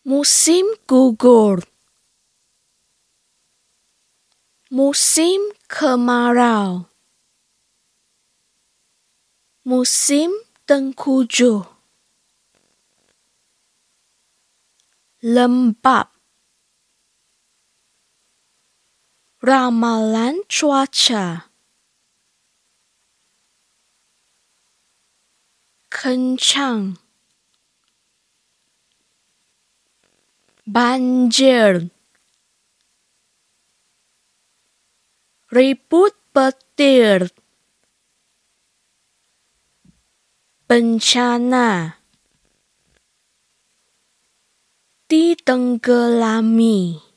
Musim gugur. Musim kemarau. Musim tengkujuh. Lembap. Ramalan cuaca. Kencang. Banjir. Ribut petir. Bencana. Ditenggelami.